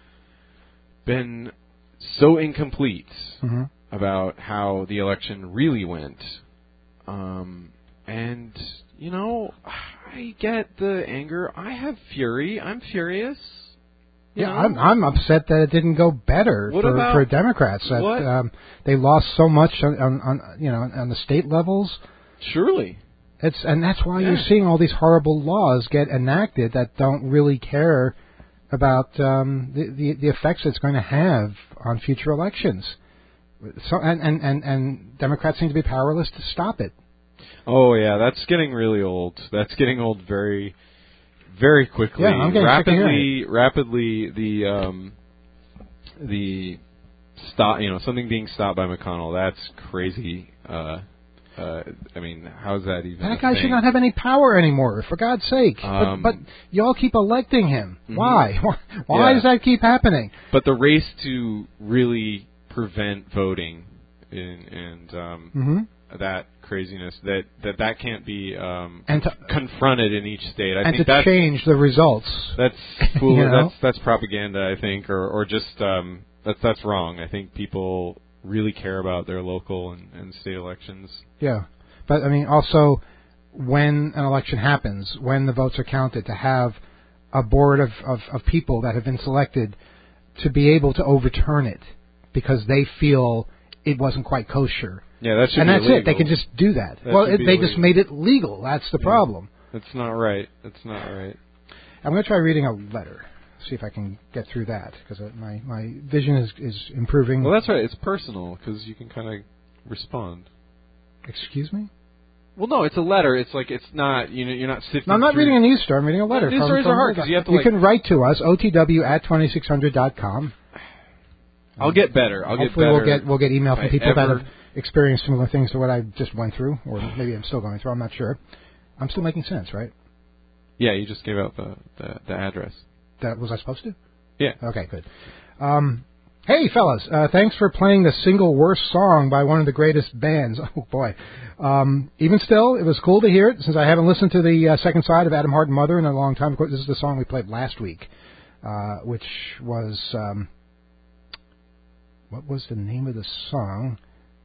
been so incomplete mm-hmm. about how the election really went, um, and, you know, I get the anger. I have fury. I'm furious. Yeah, I'm, I'm upset that it didn't go better what for, about, for Democrats. That what? Um, they lost so much on, on, on you know on the state levels. Surely, it's and that's why yeah. you're seeing all these horrible laws get enacted that don't really care about um, the, the the effects it's going to have on future elections. So and, and, and, and Democrats seem to be powerless to stop it. Oh yeah, that's getting really old. That's getting old very. Very quickly, yeah, I'm getting rapidly, rapidly. The um, the stop, you know, something being stopped by McConnell. That's crazy. Uh, uh, I mean, how's that even? That a guy thing? should not have any power anymore, for God's sake. Um, but, but y'all keep electing him. Mm-hmm. Why? Why, why yeah. does that keep happening? But the race to really prevent voting in, and um, mm-hmm. that craziness that that that can't be um, and to, confronted in each state. I and think to that's, change the results. That's foolish. You know? That's that's propaganda, I think, or or just um, that's that's wrong. I think people really care about their local and, and state elections. Yeah, but I mean, also when an election happens, when the votes are counted, to have a board of, of, of people that have been selected to be able to overturn it because they feel it wasn't quite kosher. Yeah, that should and be that's illegal. it. They can just do that. that well, it, they illegal. just made it legal. That's the yeah. problem. That's not right. That's not right. I'm going to try reading a letter. See if I can get through that because my my vision is is improving. Well, that's right. It's personal because you can kind of respond. Excuse me? Well, no, it's a letter. It's like it's not. You know, you're not sifting. No, I'm not through. reading a news story. I'm reading a letter. News from, stories from, are hard because you have to. You like, can write to us O T W at twenty-six hundred dot com. I'll get better. I'll Hopefully get better. we'll get we'll get email from people ever... that have experienced similar things to what I just went through, or maybe I'm still going through. I'm not sure. I'm still making sense, right? Yeah, you just gave out the the, the address. That was I supposed to? Yeah. Okay, good. Um, hey, fellas, uh, thanks for playing the single worst song by one of the greatest bands. Oh boy. Um, even still, it was cool to hear it since I haven't listened to the uh, second side of Adam Hart and Mother in a long time. Of course, this is the song we played last week, uh, which was. Um, What was the name of the song?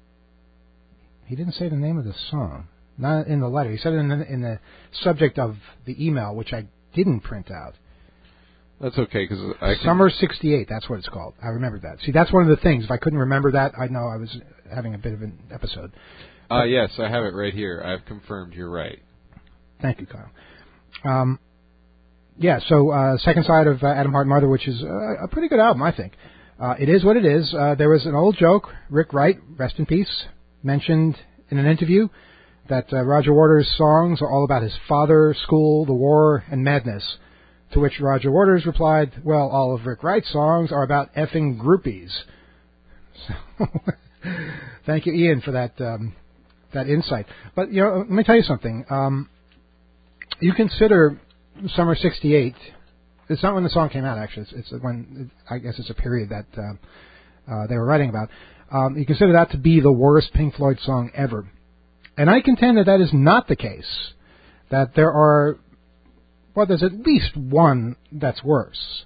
He didn't say the name of the song. Not in the letter. He said it in the, in the subject of the email, which I didn't print out. That's okay, because I can... Summer sixty-eight, that's what it's called. I remember that. See, that's one of the things. If I couldn't remember that, I'd know I was having a bit of an episode. Uh, yes, I have it right here. I've confirmed you're right. Thank you, Kyle. Um, yeah, so uh, second side of uh, Atom Heart Mother, which is uh, a pretty good album, I think. Uh, it is what it is. Uh, there was an old joke, Rick Wright, rest in peace, mentioned in an interview that uh, Roger Waters' songs are all about his father, school, the war, and madness. To which Roger Waters replied, well, all of Rick Wright's songs are about effing groupies. So, thank you, Ian, for that um, that insight. But, you know, let me tell you something. Um, you consider Summer sixty-eight, it's not when the song came out, actually. It's, it's when, I guess it's a period that uh, uh, they were writing about. Um, you consider that to be the worst Pink Floyd song ever. And I contend that that is not the case. That there are... Well, there's at least one that's worse.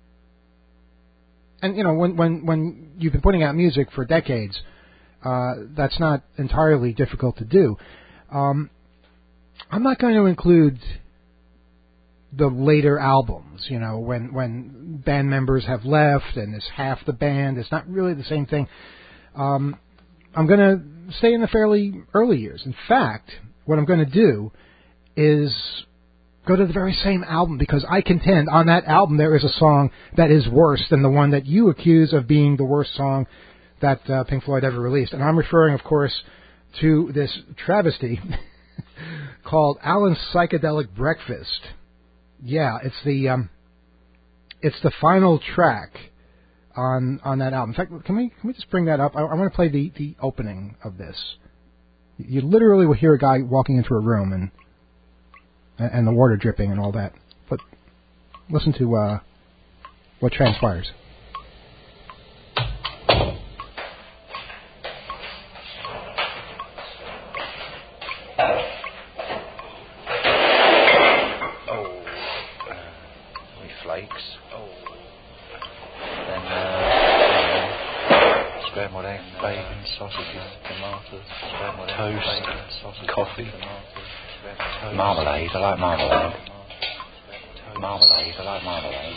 And, you know, when when, when you've been putting out music for decades, uh, that's not entirely difficult to do. Um, I'm not going to include the later albums, you know, when, when band members have left and it's half the band. It's not really the same thing. Um, I'm going to stay in the fairly early years. In fact, what I'm going to do is... go to the very same album, because I contend on that album there is a song that is worse than the one that you accuse of being the worst song that uh, Pink Floyd ever released. And I'm referring, of course, to this travesty called Alan's Psychedelic Breakfast. Yeah, it's the um, it's the final track on on that album. In fact, can we can we just bring that up? I, I want to play the, the opening of this. You literally will hear a guy walking into a room and. and the water dripping and all that. But listen to uh, what transpires. Oh, uh, we flakes. Oh, then uh, scrambled egg, bacon, sausages, tomatoes, scrambled egg, toast, bacon, sausages, coffee, tomatoes. Marmalade, I like marmalade. Marmalade, I like marmalade.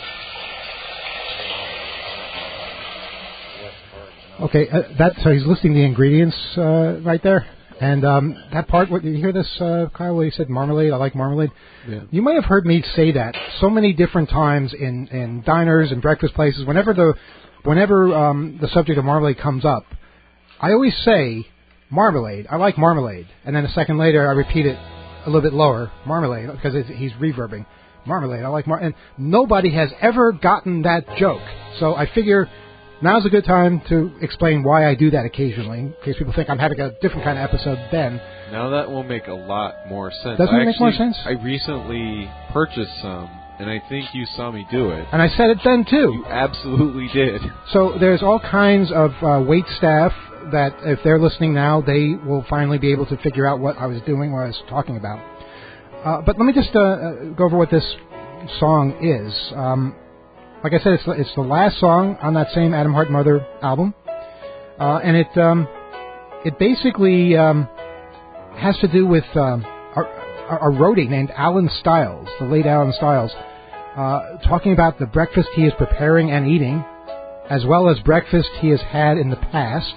Okay, uh, that so he's listing the ingredients uh, right there, and um, that part. What did you hear this, uh, Kyle? Where he said marmalade? I like marmalade. Yeah. You may have heard me say that so many different times in, in diners and breakfast places. Whenever the whenever um, the subject of marmalade comes up, I always say marmalade. I like marmalade, and then a second later I repeat it a little bit lower, marmalade, because it's, he's reverbing. Marmalade, I like mar... And nobody has ever gotten that joke. So I figure now's a good time to explain why I do that occasionally, in case people think I'm having a different kind of episode then. Now that will make a lot more sense. Doesn't I it make actually, more sense? I recently purchased some, and I think you saw me do it. And I said it then, too. You absolutely did. So there's all kinds of uh, wait staff that if they're listening now, they will finally be able to figure out what I was doing, what I was talking about. Uh, but let me just uh, go over what this song is. Um, like I said, it's, it's the last song on that same Atom Heart Mother album. Uh, and it um, it basically um, has to do with um, a, a roadie named Alan Stiles, the late Alan Stiles, uh, talking about the breakfast he is preparing and eating, as well as breakfast he has had in the past.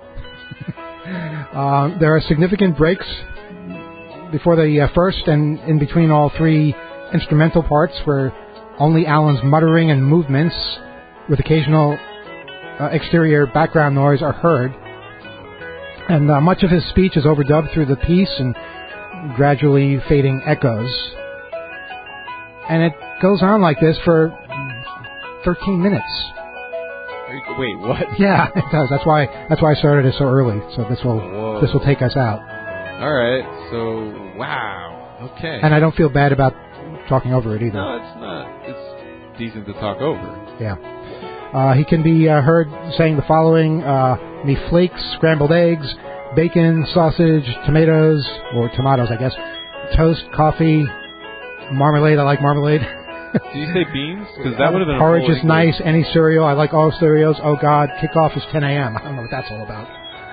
uh, there are significant breaks before the uh, first and in between all three instrumental parts where only Alan's muttering and movements with occasional uh, exterior background noise are heard. And uh, much of his speech is overdubbed through the piece and gradually fading echoes. And it goes on like this for thirteen minutes. Wait, what? Yeah, it does. That's why that's why I started it so early. So this will Whoa. this will take us out. All right. So, wow. Okay. And I don't feel bad about talking over it either. No, it's not. It's decent to talk over. Yeah. Uh, he can be uh, heard saying the following: uh, me flakes, scrambled eggs, bacon, sausage, tomatoes, or tomatoes, I guess, toast, coffee, marmalade. I like marmalade. Did you say beans? Because that would have been porridge a is nice. Any cereal. I like all cereals. Oh God, kickoff is ten a.m. I don't know what that's all about.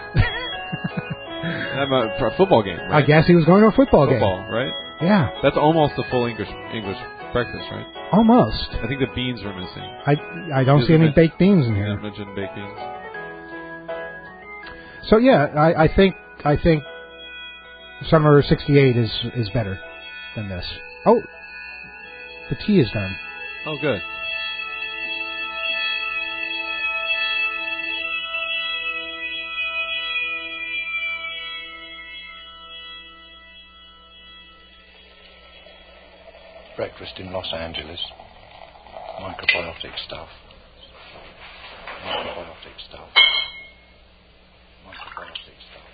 I'm a, for a football game, right? I guess he was going to a football, football game. right? Yeah. That's almost a full English English breakfast, right? Almost. I think the beans were missing. I I don't Doesn't see any men- baked beans in I here. mentioned baked beans. So yeah, I, I think I think Summer sixty-eight is is better than this. Oh, the tea is done. Oh, good. Breakfast in Los Angeles. Microbiotic stuff. Microbiotic stuff. Microbiotic stuff.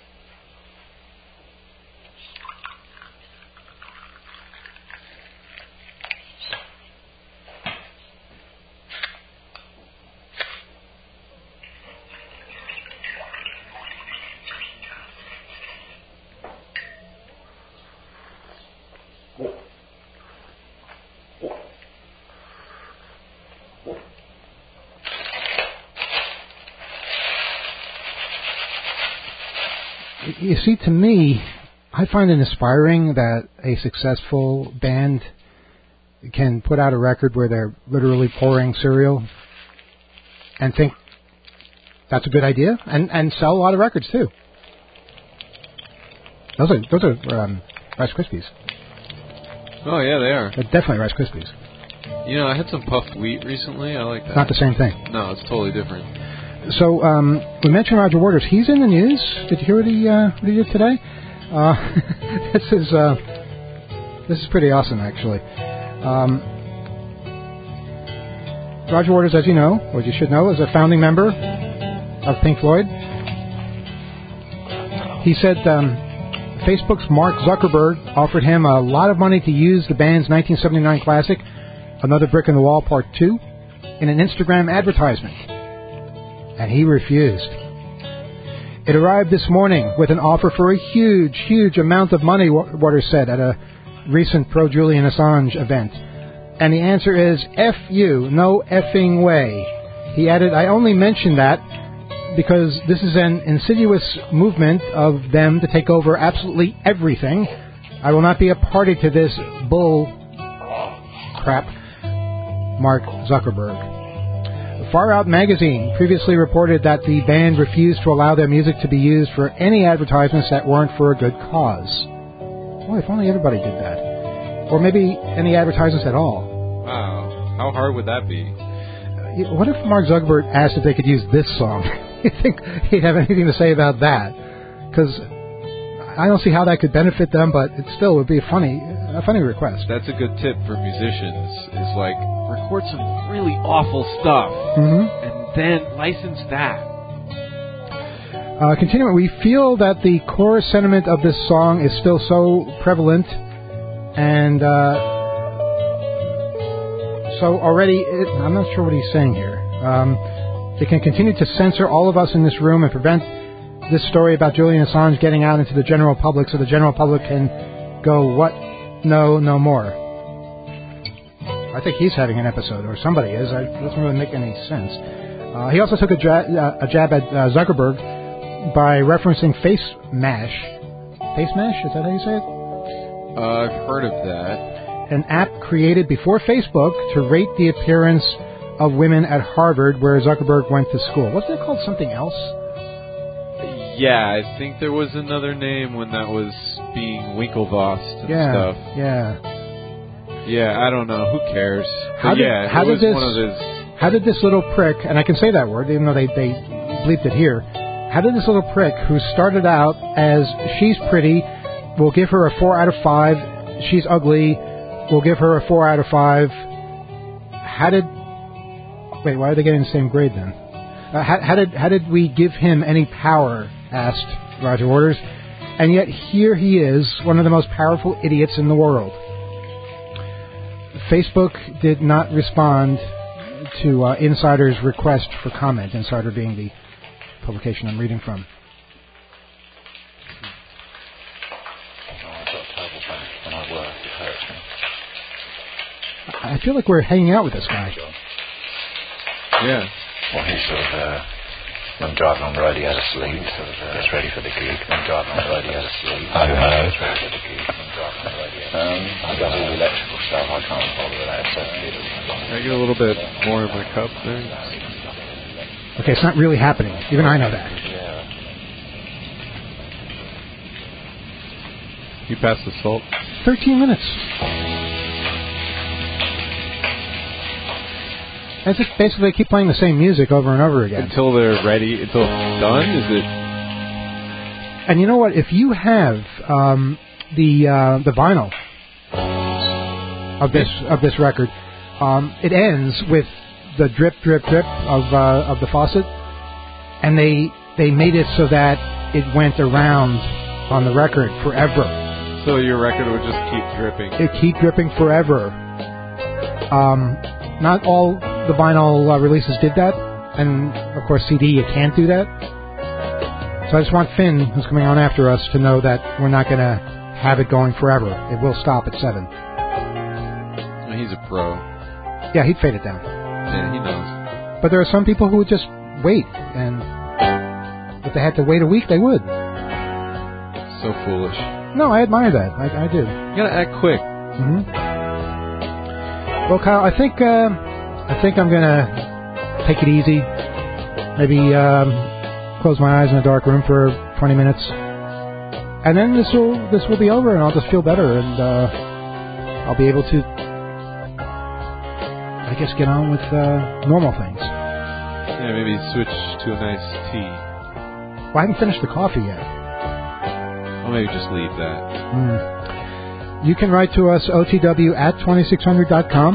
You see, to me, I find it inspiring that a successful band can put out a record where they're literally pouring cereal and think that's a good idea, and, and sell a lot of records too. Those are those are um, Rice Krispies. Oh, yeah, they are. They're definitely Rice Krispies. You know, I had some puffed wheat recently. I like that. Not the same thing. No, it's totally different. So um, we mentioned Roger Waters. He's in the news. Did you hear what he uh, what he did today? Uh, this is uh, this is pretty awesome, actually. Um, Roger Waters, as you know, or you should know, is a founding member of Pink Floyd. He said um, Facebook's Mark Zuckerberg offered him a lot of money to use the band's nineteen seventy-nine classic, Another Brick in the Wall Part two, in an Instagram advertisement. And he refused. It arrived this morning with an offer for a huge, huge amount of money, Waters said at a recent pro-Julian Assange event. And the answer is, F you, no effing way. He added, I only mention that because this is an insidious movement of them to take over absolutely everything. I will not be a party to this bull crap. Mark Zuckerberg. Far Out Magazine previously reported that the band refused to allow their music to be used for any advertisements that weren't for a good cause. Boy, if only everybody did that. Or maybe any advertisements at all. Wow. How hard would that be? Uh, what if Mark Zuckerberg asked if they could use this song? You think he'd have anything to say about that? Because I don't see how that could benefit them, but it still would be a funny, a funny request. That's a good tip for musicians, is like, record some really awful stuff, mm-hmm. and then license that. Uh, continuing, we feel that the core sentiment of this song is still so prevalent, and uh, so already, it, I'm not sure what he's saying here. Um, it can continue to censor all of us in this room and prevent this story about Julian Assange getting out into the general public so the general public can go, what? No, no more. I think he's having an episode, or somebody is. It doesn't really make any sense. Uh, he also took a, ja- uh, a jab at uh, Zuckerberg by referencing Face Mash. Face Mash? Is that how you say it? Uh, I've heard of that. An app created before Facebook to rate the appearance of women at Harvard, where Zuckerberg went to school. Wasn't it called something else? Yeah, I think there was another name when that was being Winklevossed and yeah, stuff. Yeah, Yeah, I don't know. Who cares? How But did, yeah, how it did was this, one of his... How did this little prick, and I can say that word, even though they, they bleeped it here, how did this little prick, who started out as, she's pretty, we'll give her a four out of five, she's ugly, we'll give her a four out of five, how did... Wait, why are they getting the same grade then? Uh, how, how did how did we give him any power, asked Roger Waters, and yet here he is, one of the most powerful idiots in the world. Facebook did not respond to uh, Insider's request for comment, Insider being the publication I'm reading from. Oh, I've got a terrible back when I work. It hurts me. I feel like we're hanging out with this guy. Yeah. Well, he's sort of uh, When driving on the road, he had a sleep. Gets ready for the gig. When driving on the road, he had a sleep. I don't know. Gets ready for the gig. When driving on the road, he had a sleep. Um, I got all the electrical stuff. I can't bother with that. So Can I get a little bit more in my cup there? Okay, it's not really happening. Even I know that. yeah. You passed the salt. Thirteen minutes. I just basically keep playing the same music over and over again. Until they're ready, until it's done, is it? And you know what? If you have um, the uh, the vinyl of this of this record, um, it ends with the drip, drip, drip of uh, of the faucet, and they they made it so that it went around on the record forever. So your record would just keep dripping. It keep dripping forever. Um, not all the vinyl uh, releases did that, and of course C D you can't do that. So I just want Finn, who's coming on after us, to know that we're not going to have it going forever. It will stop at seven. He's a pro. Yeah, he'd fade it down. Yeah, he knows. But there are some people who would just wait, and if they had to wait a week, they would. So foolish. No, I admire that. I, I do. You gotta act quick. Mm-hmm. Well, Kyle, I think uh, I think I'm gonna take it easy. Maybe um, close my eyes in a dark room for twenty minutes, and then this will this will be over, and I'll just feel better, and uh, I'll be able to, I guess, get on with uh, normal things. Yeah, maybe switch to a nice tea. Well, I haven't finished the coffee yet. Or maybe just leave that. Mm. You can write to us, O T W at twenty-six hundred dot com.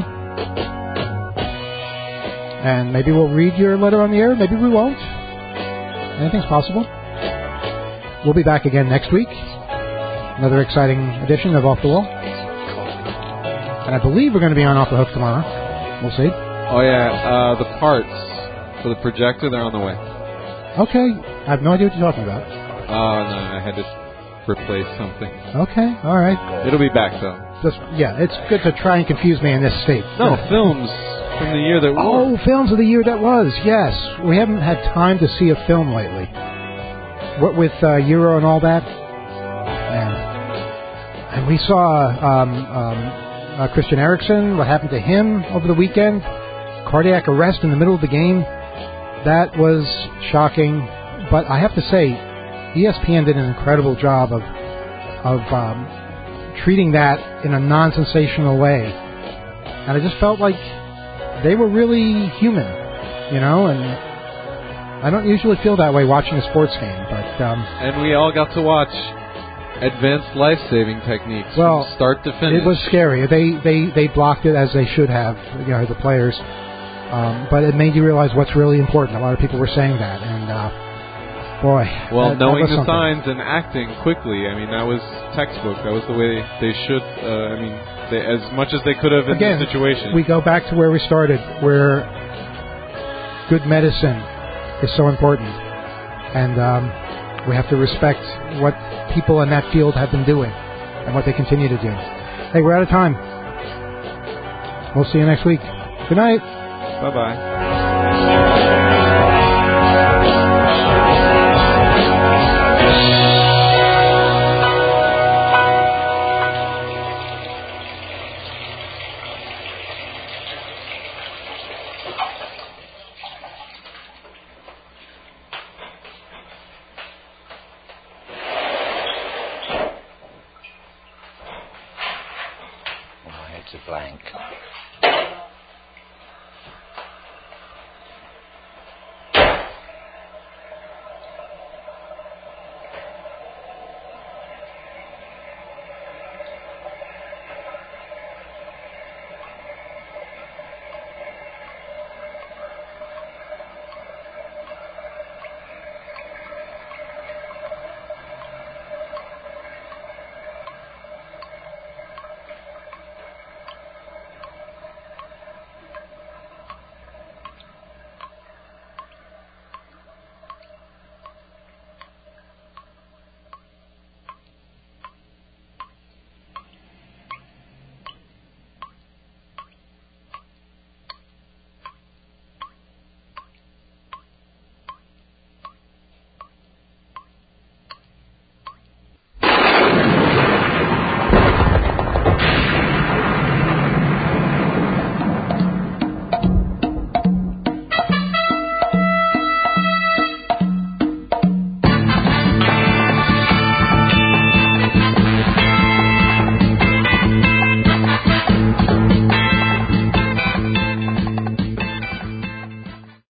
And maybe we'll read your letter on the air. Maybe we won't. Anything's possible. We'll be back again next week. Another exciting edition of Off the Wall. And I believe we're going to be on Off the Hook tomorrow. We'll see. Oh, yeah. Uh, the parts for the projector, they're on the way. Okay. I have no idea what you're talking about. Oh, no. I had to replace something. Okay. All right. It'll be back, though. Just, yeah, it's good to try and confuse me in this state. No, films from the year that was. Oh, films of the year that was, yes. We haven't had time to see a film lately. What with uh, Euro and all that. And, and we saw um, um, uh, Christian Eriksen, what happened to him over the weekend. Cardiac arrest in the middle of the game. That was shocking. But I have to say, E S P N did an incredible job of, of um, treating that in a non-sensational way. And I just felt like they were really human, you know, and I don't usually feel that way watching a sports game, but... Um, and we all got to watch advanced life-saving techniques well, from start to finish. It was scary. They, they, they blocked it as they should have, you know, the players. Um, but it made you realize what's really important. A lot of people were saying that, and... Uh, Boy. Well, that, knowing that the something. signs and acting quickly, I mean, that was textbook. That was the way they should, uh, I mean, they, as much as they could have in Again, the situation. We go back to where we started, where good medicine is so important. And um, we have to respect what people in that field have been doing and what they continue to do. Hey, we're out of time. We'll see you next week. Good night. Bye-bye. Well, my head's a blank.